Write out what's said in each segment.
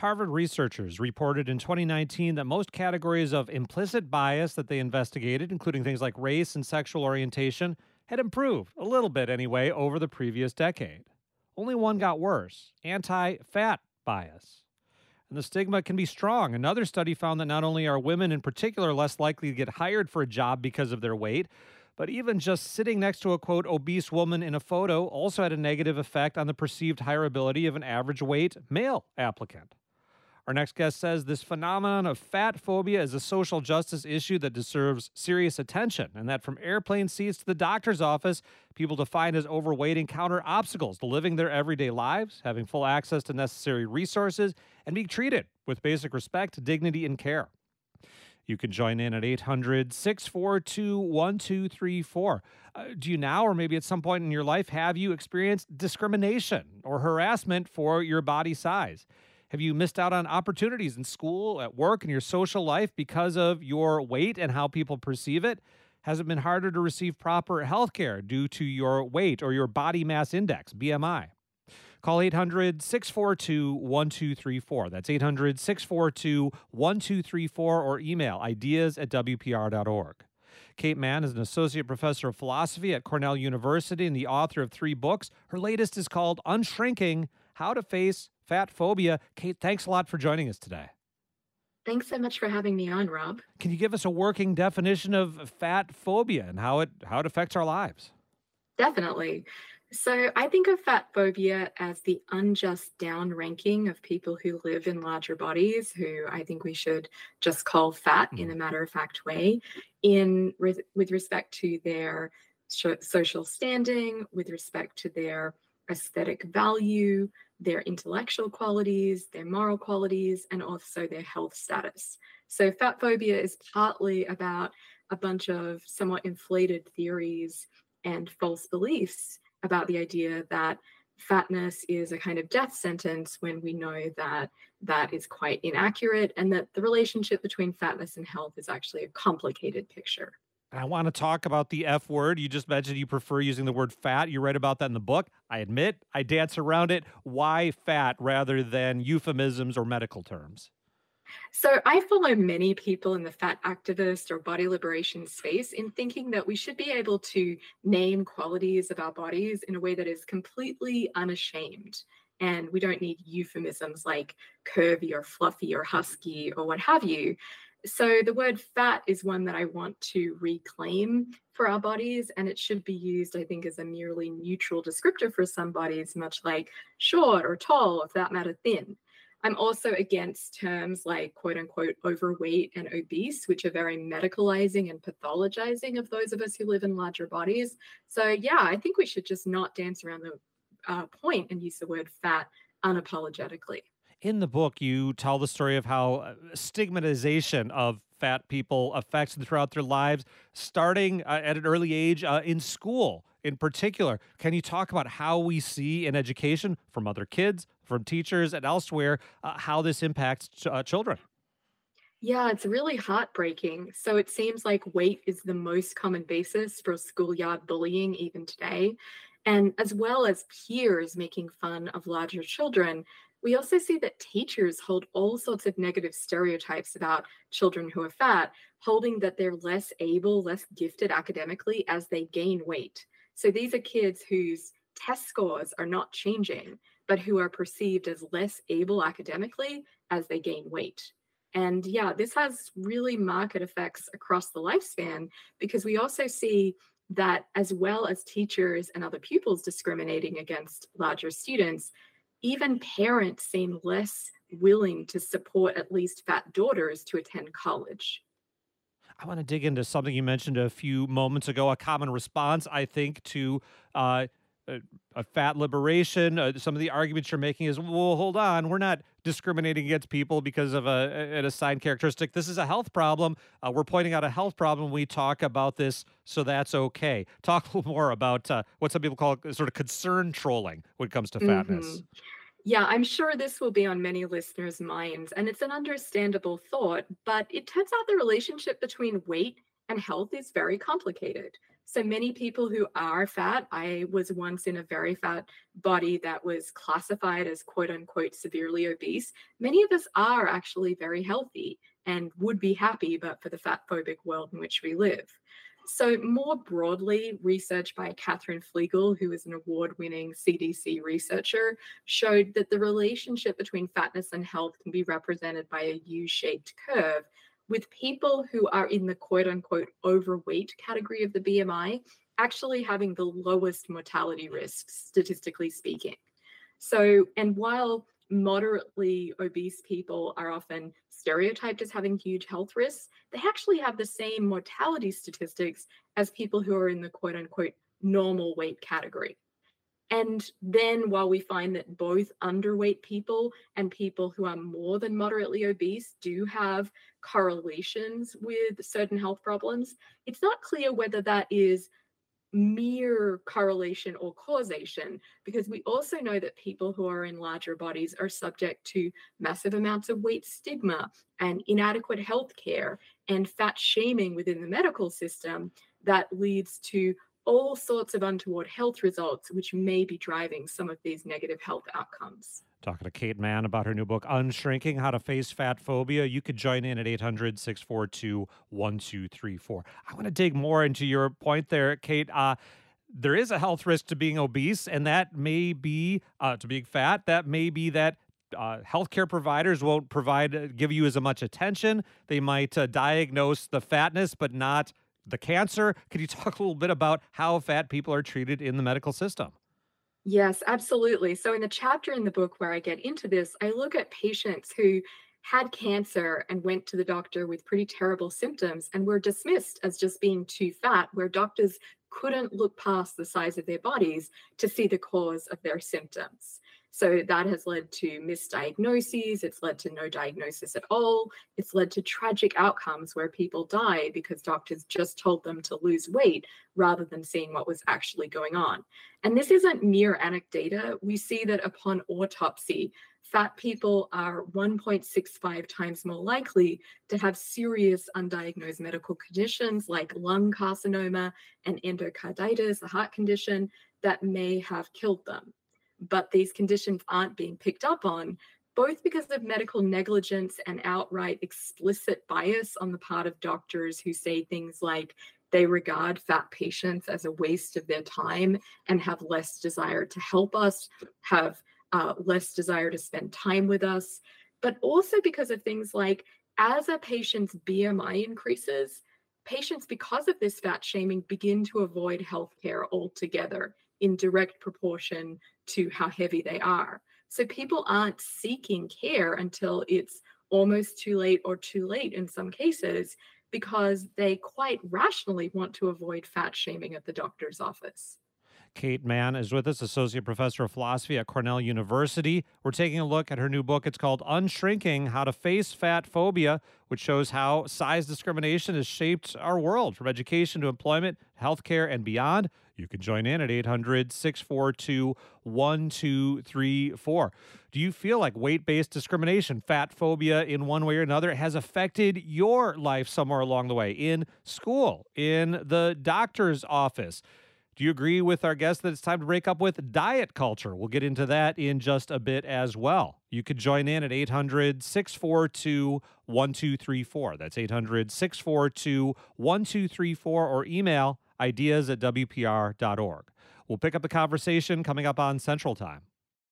Harvard researchers reported in 2019 that most categories of implicit bias that they investigated, including things like race and sexual orientation, had improved, a little bit anyway, over the previous decade. Only one got worse: anti fat bias. And the stigma can be strong. Another study found that not only are women in particular less likely to get hired for a job because of their weight, but even just sitting next to a quote obese woman in a photo also had a negative effect on the perceived hireability of an average weight male applicant. Our next guest says this phenomenon of fat phobia is a social justice issue that deserves serious attention, and that from airplane seats to the doctor's office, people defined as overweight encounter obstacles to living their everyday lives, having full access to necessary resources, and being treated with basic respect, dignity, and care. You can join in at 800 642 1234. Do you now, or maybe at some point in your life, have you experienced discrimination or harassment for your body size? Have you missed out on opportunities in school, at work, in your social life because of your weight and how people perceive it? Has it been harder to receive proper health care due to your weight or your body mass index, BMI? Call 800 642 1234. That's 800 642 1234, or email ideas@wpr.org. Kate Mann is an associate professor of philosophy at Cornell University and the author of 3 books. Her latest is called Unshrinking: How to Face Fat Phobia. Kate, thanks a lot for joining us today. Thanks so much for having me on, Rob. Can you give us a working definition of fat phobia and how it affects our lives? Definitely. So I think of fat phobia as the unjust downranking of people who live in larger bodies, who I think we should just call fat in Mhm. a matter-of-fact way, with respect to their social standing, with respect to their aesthetic value, their intellectual qualities, their moral qualities, and also their health status. So fat phobia is partly about a bunch of somewhat inflated theories and false beliefs about the idea that fatness is a kind of death sentence, when we know that that is quite inaccurate, and that the relationship between fatness and health is actually a complicated picture. I want to talk about the F word. You just mentioned you prefer using the word fat. You write about that in the book. I admit I dance around it. Why fat rather than euphemisms or medical terms? So I follow many people in the fat activist or body liberation space in thinking that we should be able to name qualities of our bodies in a way that is completely unashamed. And we don't need euphemisms like curvy or fluffy or husky or what have you. So the word fat is one that I want to reclaim for our bodies, and it should be used, I think, as a merely neutral descriptor for some bodies, much like short or tall, or for that matter, thin. I'm also against terms like quote unquote overweight and obese, which are very medicalizing and pathologizing of those of us who live in larger bodies. So, yeah, I think we should just not dance around the point and use the word fat unapologetically. In the book, you tell the story of how stigmatization of fat people affects them throughout their lives, starting at an early age in school in particular. Can you talk about how we see in education from other kids, from teachers, and elsewhere, how this impacts children? Yeah, it's really heartbreaking. So it seems like weight is the most common basis for schoolyard bullying even today. And as well as peers making fun of larger children, we also see that teachers hold all sorts of negative stereotypes about children who are fat, holding that they're less able, less gifted academically as they gain weight. So these are kids whose test scores are not changing, but who are perceived as less able academically as they gain weight. And yeah, this has really market effects across the lifespan, because we also see that as well as teachers and other pupils discriminating against larger students, even parents seem less willing to support at least fat daughters to attend college. I want to dig into something you mentioned a few moments ago. A common response, I think, to uh, a fat liberation. Some of the arguments you're making is, well, hold on, we're not discriminating against people because of an assigned characteristic. This is a health problem. We're pointing out a health problem when we talk about this, so that's okay. Talk a little more about what some people call sort of concern trolling when it comes to fatness. Mhm. Yeah, I'm sure this will be on many listeners' minds, and it's an understandable thought, but it turns out the relationship between weight and health is very complicated. So many people who are fat, I was once in a very fat body that was classified as quote unquote severely obese. Many of us are actually very healthy and would be happy but for the fat phobic world in which we live. So, more broadly, research by Catherine Flegel, who is an award winning CDC researcher, showed that the relationship between fatness and health can be represented by a U shaped curve, with people who are in the quote unquote overweight category of the BMI actually having the lowest mortality risks, statistically speaking. So, and while moderately obese people are often stereotyped as having huge health risks, they actually have the same mortality statistics as people who are in the quote unquote normal weight category. And then, while we find that both underweight people and people who are more than moderately obese do have correlations with certain health problems, it's not clear whether that is mere correlation or causation, because we also know that people who are in larger bodies are subject to massive amounts of weight stigma and inadequate health care and fat shaming within the medical system that leads to all sorts of untoward health results, which may be driving some of these negative health outcomes. Talking to Kate Mann about her new book, Unshrinking How to Face Fat Phobia. You could join in at 800 642 1234. I want to dig more into your point there, Kate. There is a health risk to being obese, and that may be to being fat. That may be that healthcare providers won't give you as much attention. They might diagnose the fatness, but not the cancer. Could you talk a little bit about how fat people are treated in the medical system? Yes, absolutely. So, in the chapter in the book where I get into this, I look at patients who had cancer and went to the doctor with pretty terrible symptoms and were dismissed as just being too fat, where doctors couldn't look past the size of their bodies to see the cause of their symptoms. So, that has led to misdiagnoses, it's led to no diagnosis at all, it's led to tragic outcomes where people die because doctors just told them to lose weight rather than seeing what was actually going on. And this isn't mere anecdata. We see that upon autopsy, fat people are 1.65 times more likely to have serious undiagnosed medical conditions like lung carcinoma and endocarditis, a heart condition that may have killed them. But these conditions aren't being picked up on, both because of medical negligence and outright explicit bias on the part of doctors who say things like they regard fat patients as a waste of their time and have less desire to help us, have less desire to spend time with us, but also because of things like as a patient's BMI increases, patients, because of this fat shaming, begin to avoid healthcare altogether in direct proportion to how heavy they are. So people aren't seeking care until it's almost too late or too late in some cases because they quite rationally want to avoid fat shaming at the doctor's office. Kate Mann is with us, Associate Professor of Philosophy at Cornell University. We're taking a look at her new book. It's called Unshrinking How to Face Fat Phobia, which shows how size discrimination has shaped our world from education to employment, healthcare, and beyond. You can join in at 800 642 1234. Do you feel like weight based discrimination, fat phobia in one way or another, has affected your life somewhere along the way in school, in the doctor's office? Do you agree with our guest that it's time to break up with diet culture? We'll get into that in just a bit as well. You could join in at 800 642 1234. That's 800 642 1234 or email ideas@wpr.org. We'll pick up the conversation coming up on Central Time.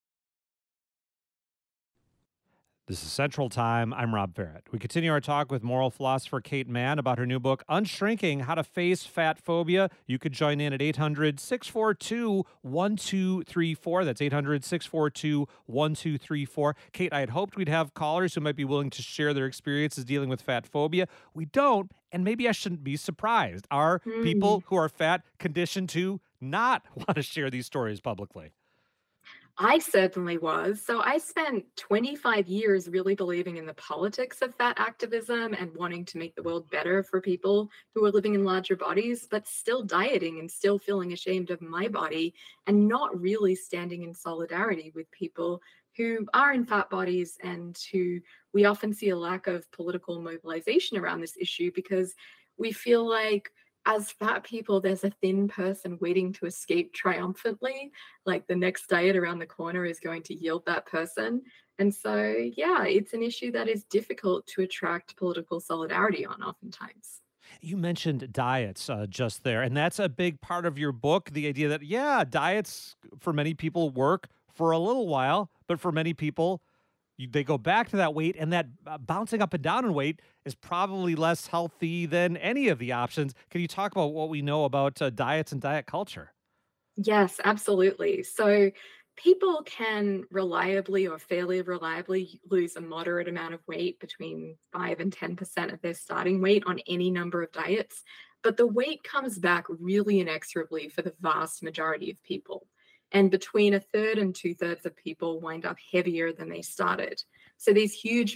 This is Central Time. I'm Rob Barrett. We continue our talk with moral philosopher Kate Mann about her new book, Unshrinking How to Face Fat Phobia. You could join in at 800 642 1234. That's 800 642 1234. Kate, I had hoped we'd have callers who might be willing to share their experiences dealing with fat phobia. We don't, and maybe I shouldn't be surprised. Are Hmm. people who are fat conditioned to not want to share these stories publicly? I certainly was. So I spent 25 years really believing in the politics of fat activism and wanting to make the world better for people who are living in larger bodies, but still dieting and still feeling ashamed of my body and not really standing in solidarity with people who are in fat bodies and who we often see a lack of political mobilization around this issue because we feel like As fat people, there's a thin person waiting to escape triumphantly. Like the next diet around the corner is going to yield that person. And so, yeah, it's an issue that is difficult to attract political solidarity on oftentimes. You mentioned diets just there, and that's a big part of your book. The idea that, yeah, diets for many people work for a little while, but for many people, they go back to that weight, and that bouncing up and down in weight is probably less healthy than any of the options. Can you talk about what we know about diets and diet culture? Yes, absolutely. So people can reliably or fairly reliably lose a moderate amount of weight between 5 and 10% of their starting weight on any number of diets. But the weight comes back really inexorably for the vast majority of people. And between a third and two-thirds of people wind up heavier than they started. So these huge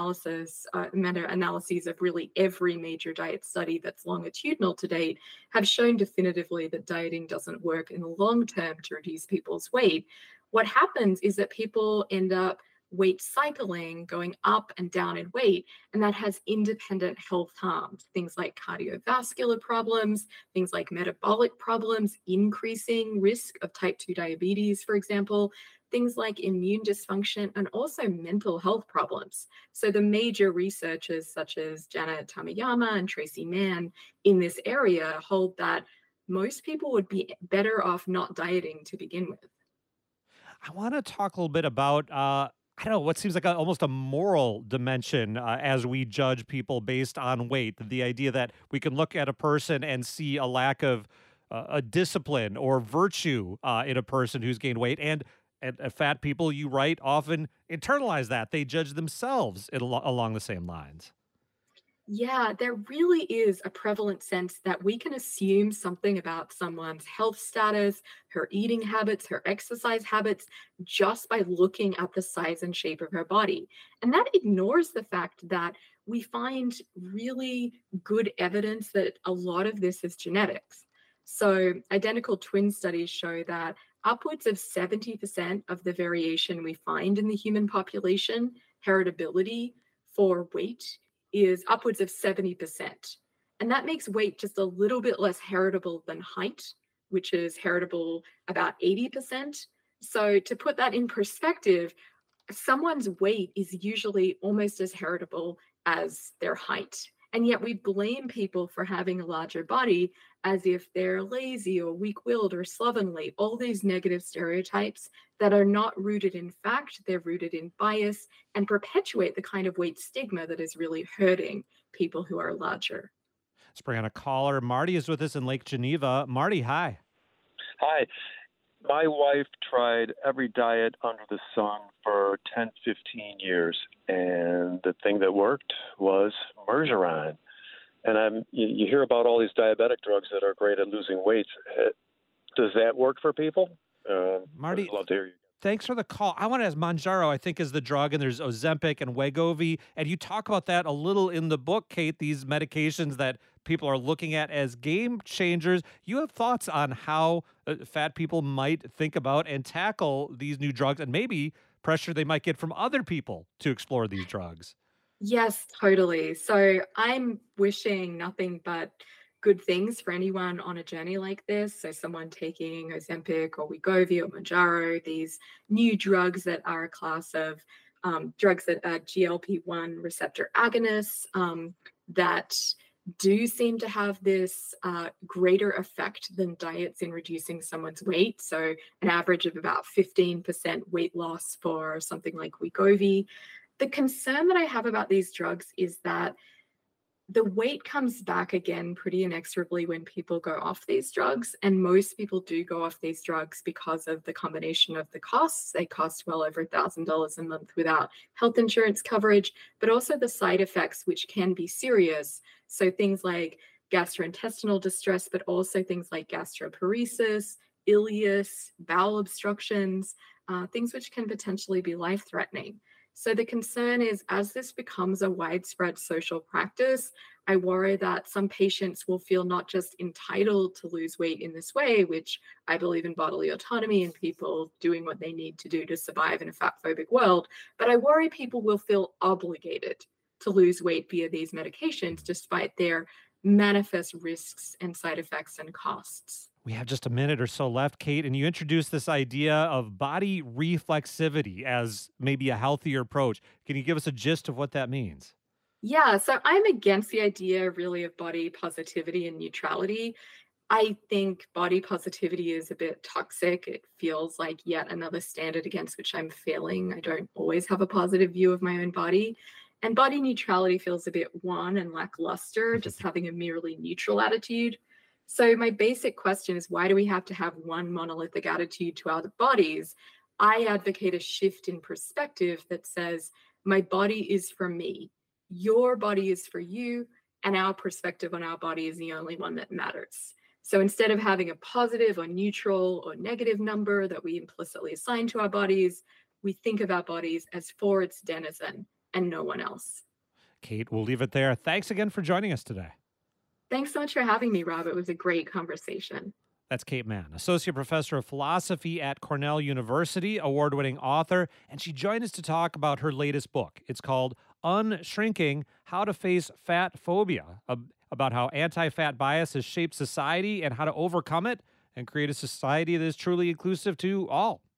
meta-analyses of really every major diet study that's longitudinal to date have shown definitively that dieting doesn't work in the long term to reduce people's weight. What happens is that people end up weight cycling, going up and down in weight, and that has independent health harms, things like cardiovascular problems, things like metabolic problems, increasing risk of type 2 diabetes, for example, things like immune dysfunction, and also mental health problems. So, the major researchers, such as Janet Tamayama and Tracy Mann, in this area hold that most people would be better off not dieting to begin with. I want to talk a little bit about, I don't know, what seems like almost a moral dimension as we judge people based on weight. The idea that we can look at a person and see a lack of a discipline or virtue in a person who's gained weight. And fat people, you write, often internalize that. They judge themselves along the same lines. Yeah, there really is a prevalent sense that we can assume something about someone's health status, her eating habits, her exercise habits, just by looking at the size and shape of her body. And that ignores the fact that we find really good evidence that a lot of this is genetics. So, identical twin studies show that upwards of 70% of the variation we find in the human population, heritability for weight, is upwards of 70%. And that makes weight just a little bit less heritable than height, which is heritable about 80%. So, to put that in perspective, someone's weight is usually almost as heritable as their height. And yet we blame people for having a larger body as if they're lazy or weak willed or slovenly, all these negative stereotypes that are not rooted in fact, they're rooted in bias and perpetuate the kind of weight stigma that is really hurting people who are larger. Let's bring on a caller. Marty is with us in Lake Geneva. Marty, hi. Hi. My wife tried every diet under the sun for 10, 15 years, and the thing that worked was Mergeron. And you hear about all these diabetic drugs that are great at losing weight. Does that work for people? Marty, I'd love to hear you. thanks for the call. I want to ask Manjaro, I think, is the drug, and there's Ozempic and Wegovy. And you talk about that a little in the book, Kate, these medications that people are looking at as game changers. You have thoughts on how fat people might think about and tackle these new drugs and maybe pressure they might get from other people to explore these drugs. Yes, totally. So I'm wishing nothing but good things for anyone on a journey like this. So someone taking Ozempic or Wegovy or Mounjaro, these new drugs that are a class of drugs that are GLP-1 receptor agonists that do seem to have this greater effect than diets in reducing someone's weight. So an average of about 15% weight loss for something like Wegovy. The concern that I have about these drugs is that the weight comes back again pretty inexorably when people go off these drugs. And most people do go off these drugs because of the combination of the costs. They cost well over $1,000 a month without health insurance coverage, but also the side effects, which can be serious. So things like gastrointestinal distress, but also things like gastroparesis, ileus, bowel obstructions, things which can potentially be life threatening. So the concern is as this becomes a widespread social practice, I worry that some patients will feel not just entitled to lose weight in this way, which I believe in bodily autonomy and people doing what they need to do to survive in a fat phobic world, but I worry people will feel obligated to lose weight via these medications despite their manifest risks and side effects and costs. We have just a minute or so left, Kate, and you introduced this idea of body reflexivity as maybe a healthier approach. Can you give us a gist of what that means? Yeah, so I'm against the idea really of body positivity and neutrality. I think body positivity is a bit toxic. It feels like yet another standard against which I'm failing. I don't always have a positive view of my own body. And body neutrality feels a bit wan and lackluster, just having a merely neutral attitude. So, my basic question is, why do we have to have one monolithic attitude to our bodies? I advocate a shift in perspective that says, my body is for me, your body is for you, and our perspective on our body is the only one that matters. So instead of having a positive or neutral or negative number that we implicitly assign to our bodies, we think of our bodies as for its denizen and no one else. Kate, we'll leave it there. Thanks again for joining us today. Thanks so much for having me, Rob. It was a great conversation. That's Kate Mann, Associate Professor of Philosophy at Cornell University, award winning author, and she joined us to talk about her latest book. It's called Unshrinking: How to Face Fat Phobia, about how anti fat bias has shaped society and how to overcome it and create a society that is truly inclusive to all.